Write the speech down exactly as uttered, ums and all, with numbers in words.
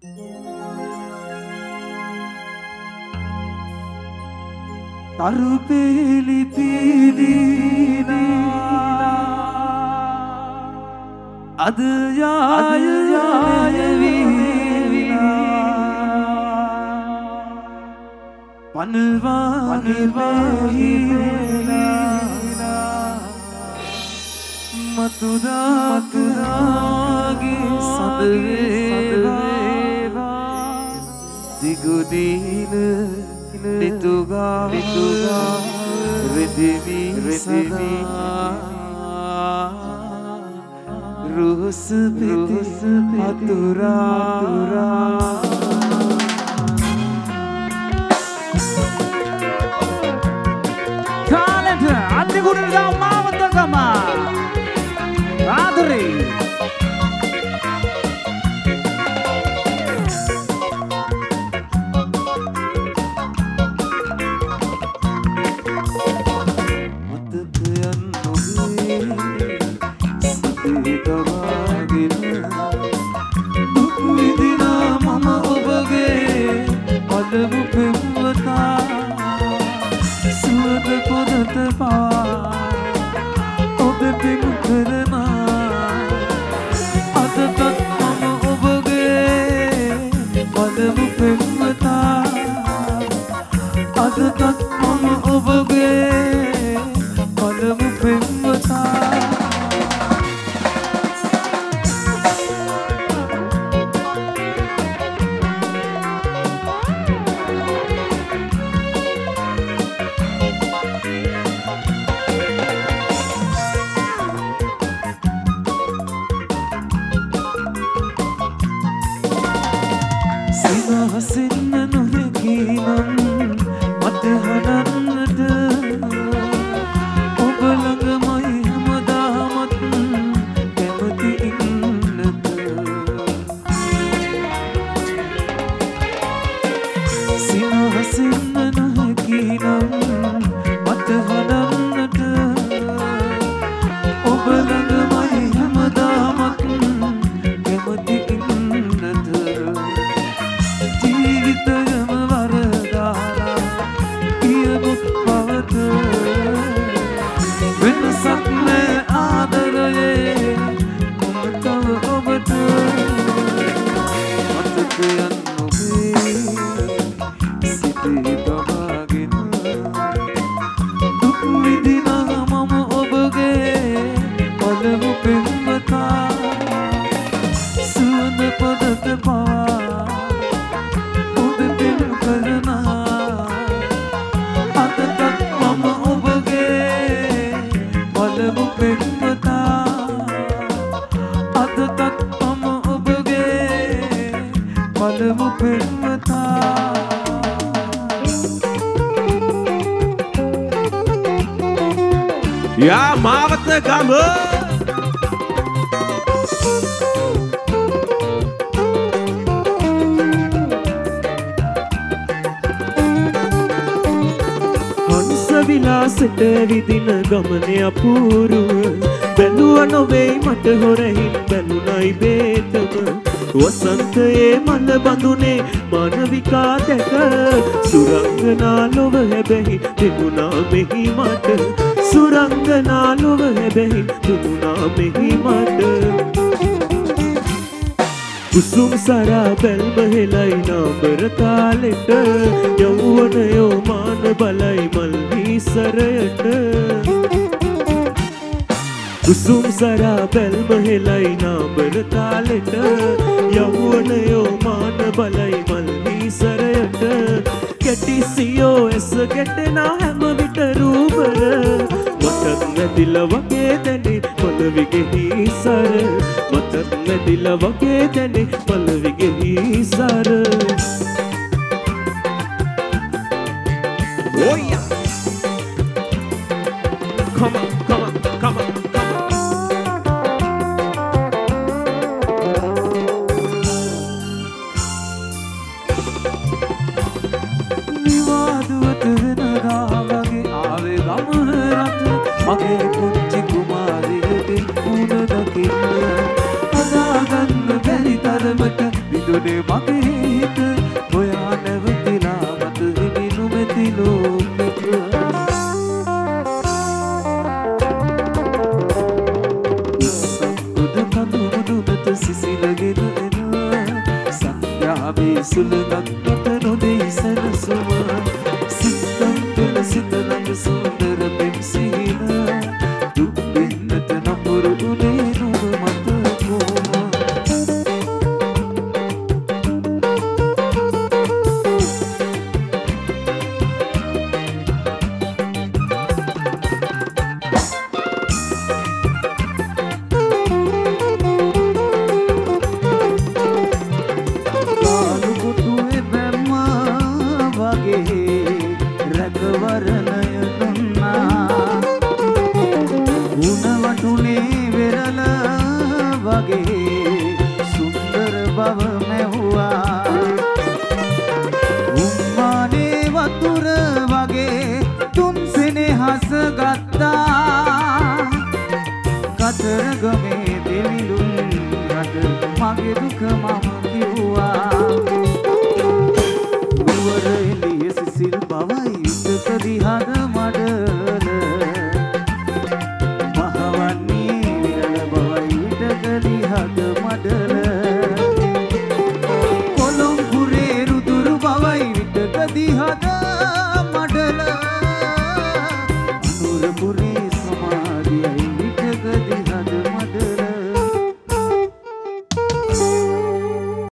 තරුපේලි පීදීනා අද යාය යාය වීනා පනවා නිවාහිලා මතුදා මතුදාගේ සදවේවා දිගුදීන නිතුගා නිතුගා රෙදිවි රෙදිවි රුහුස රුහුස අතුරා අතුරා talent අතිගුණ දා මාවතකම ආදරේ යා මාවත ගම හංස විලාසෙට විදින ගමනේ අපූරුව බැලුව නොවේ මට හොරහින් බැලුනයි බේතම වසන්තයේ මල බඳුනේ මානවිකා දැක සුරංගනා ලොව හැබැයි තිබුණා මෙහි මට සුරංගනා ලොව හැබැයි තිබුණා මෙහි මට කුසුම් සරා බැල්ම හෙලයි නාඹර තාලෙට යෞවනයෝ මාන බලයි මල් වීසරයට කුසුම් සරා බැල්ම හෙලයි නාඹර තාලෙට යෞවනයෝ මාන බලයි මල් වීසරයට කෙටිසියෝ එස කෙටෙනා හැම විට රූබර මතක් නැතිල වගේ දැනෙ පොළවිගෙහි සර මතක් නැතිල වගේ දැනෙ පොළවිගෙහි සර oh yeah come on come on come on මගේ පුංචි කුමාරියට උන දකින්න හදාගන්න බැරි තරමට මිදුනේ මගේ හිත ඔයා නැවතිලා මත හිමිනු මෙති ලෝකෙක ඉස්සක්කුද කඳු මුදු මත සිසිලගෙන එන සංඥාවේ සුළඟක් මත නොදෙයි සැනසුම සිතම් තුළ සිත ළඟ සුන්දර පෙම් සිහින දුක් වෙන්නට නපුරු උනේ නුඹ මත කොම කතරගමේ දෙවිලුන් රට මගේ දුක මම කිව්වා නුවර එළිය සිසිල් බවයි විතකදී හද මඩල මහවන්නේ විරල බවයි විතකදී හද මඩල කොළොම්පුරේ රුදුරු බවයි විතකදී හද